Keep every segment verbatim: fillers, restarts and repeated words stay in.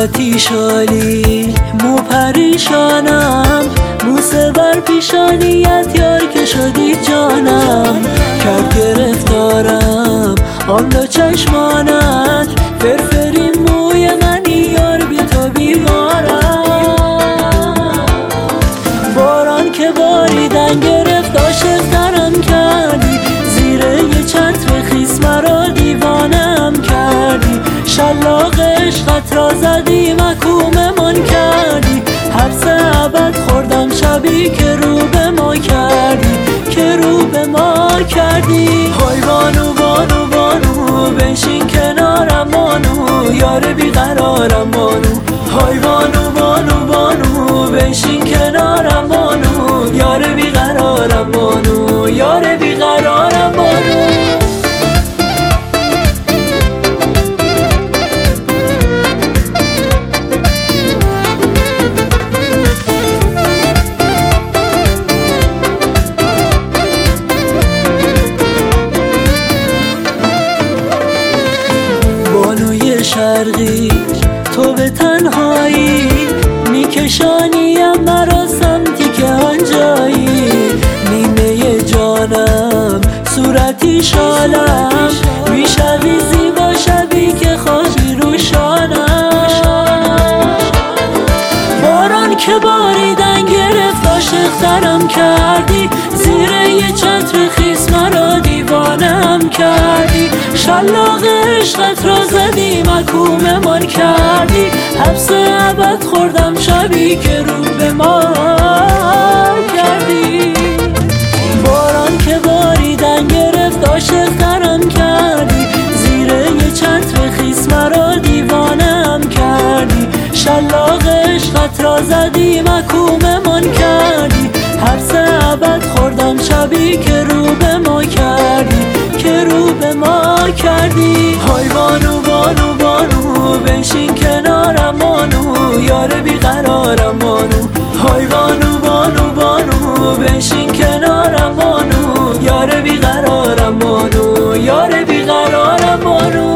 صورتی شالی مو پریشانم، موسه بر پیشانیت یار که شدی جانم. کرد گرفتارم آن دو چشمانت، فرفری موی منی یار بی تو بیمارم. باران که باریدن گرفت عاشق‌ترم کردی، زیر یه چتر خیس مرا دیوانم کردی. شلاق عشقت را زدی محکوممان کردی، حبس ابد خوردم شبی که رو به ما کردی، که رو به ما کردی. های بانو بانو بانو بنشین کنارم بانو، یار بیقرارم بانو. های بانو بانو بانو بنشین کنارم بانو، یار بیقرارم بانو، یار بیقرارم بانو. بانوی شرقی تو به تنهایی، میکشانیم مرا سمتی که آنجایی. نیمه جانم صورتی شالم، میشوی زیبا شبی که خوابی رو شانم. باران که باریدن گرفت عاشق‌ترم کردی، زیر یه چتر خیس مرا دیوانم کردی. شلاق عشقت را زدی محکوممان کردی، حبس ابد خوردم شبی که رو به ما کردی. باران که باریدن گرفت عاشق‌ترم کردی، زیر یه چتر خیس مرا دیوانم کردی. شلاق عشقت را زدی محکوممان کردی، حبس ابد خوردم شبی که رو به ما کردی، که رو به ما کردی. های بانو بانو بانو بنشین کنارم بانو، یار بیقرارم بانو. های بانو بانو بانو بنشین کنارم بانو، یار بیقرارم بانو، یار بیقرارم بانو.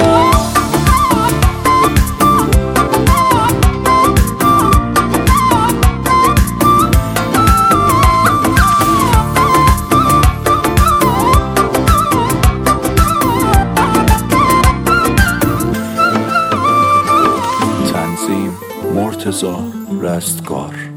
مرتضی رستگار.